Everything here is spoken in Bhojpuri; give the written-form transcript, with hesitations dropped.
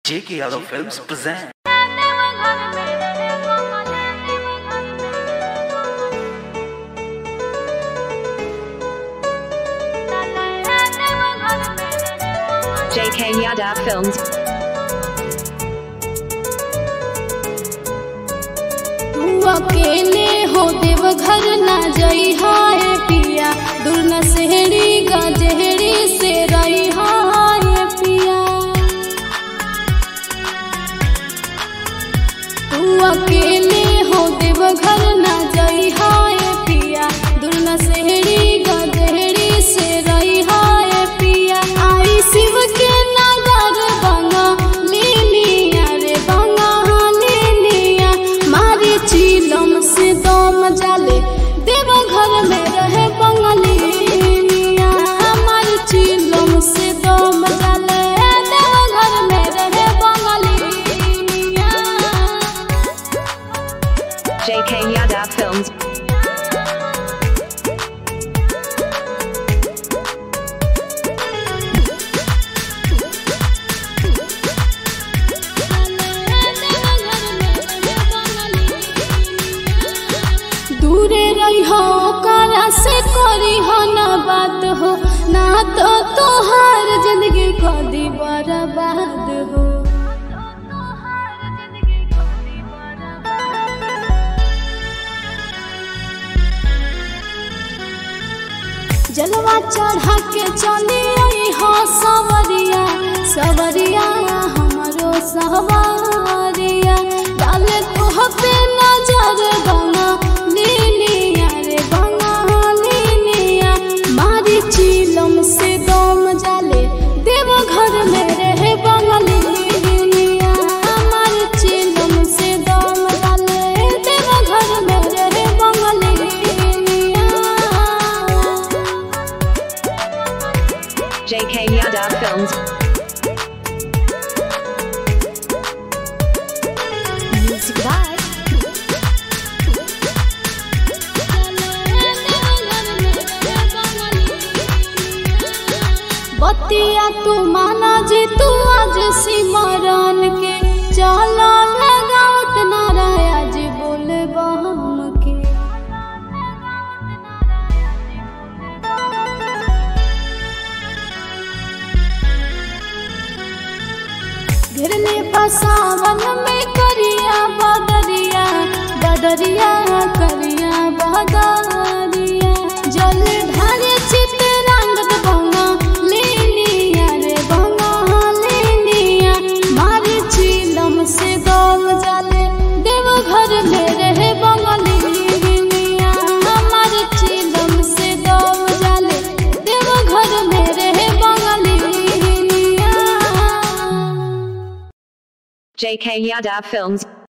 J.K. Yadav Films present. J.K. Yadav Films. तू अकेले हो देवघर ना जाई हाय पिया, दूर न सेहरी गजहरी से रही हाय पिया। तू अकेले हो देवघर ना जाई हाय पिया, दूर न सेहरी गजहरी से रही हाय पिया। आई शिव के नगर बंगा लेनिया रे बंगा लेनिया, मारी चीलम से दम जाले देवघर में रहे बंगलिया। मारी चीलम से दम जाले देवघर में रहे बंगलिया। J.K. Yadav Films. दूरे रही हो करा से करी हो ना बात हो, ना तो तोहार जिंदगी कदी बर्बाद हो। जलवा चढ़ा के चली आई हो सवरिया, सवरिया हमारो सवारिया। डाले तोह पे नजर गंगा लेनिया रे गंगा लेनिया, मारी चीलम से दम जाले देवघर में रहे बंगलिया। मारी चीलम से दम जाले देवघर में रहे बंगलिया। J.K. Yadav Films. Music by बतिया तू माना जी, तू आज सिमरन के चला लगावत ना रहे आज बोले बहम के। घिरले बसावन में करिया बदरिया, बदरिया करिया बदरिया। जल ढारे चित रंगत बंगा लेनिया रे बंगा लेनिया, मारी चीलम से दम जाले देवघर में रहे बंगलिया। मारी चीलम से दम जाले देवघर में रहे बंगलिया। J.K. Yadav Films.